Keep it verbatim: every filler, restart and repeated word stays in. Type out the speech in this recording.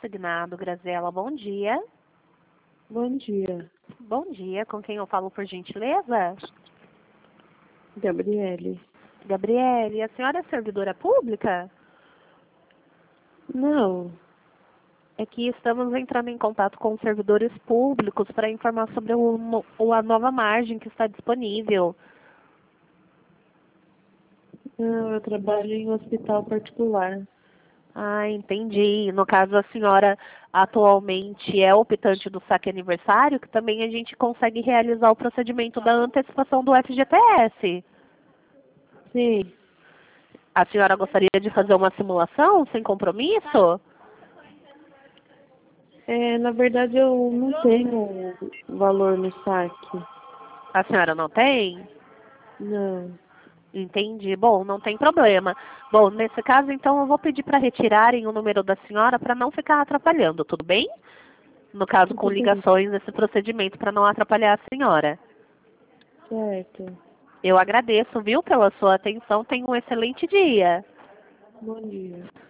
consignado, Graziela. Bom dia. Bom dia. Bom dia. Com quem eu falo, por gentileza? Gabriele. Gabriele, a senhora é servidora pública? Não. É que estamos entrando em contato com servidores públicos para informar sobre o, o- a nova margem que está disponível. Não, eu trabalho em um hospital particular. Ah, entendi. No caso, a senhora atualmente é optante do saque aniversário, que também a gente consegue realizar o procedimento da antecipação do F G T S. Sim. A senhora gostaria de fazer uma simulação sem compromisso? É, na verdade, eu não tenho valor no saque. A senhora não tem? Não. Entendi. Bom, não tem problema. Bom, nesse caso, então, eu vou pedir para retirarem o número da senhora para não ficar atrapalhando, tudo bem? No caso, com Tudo bem. ligações nesse procedimento para não atrapalhar a senhora. Certo. Eu agradeço, viu, pela sua atenção. Tenha um excelente dia. Bom dia.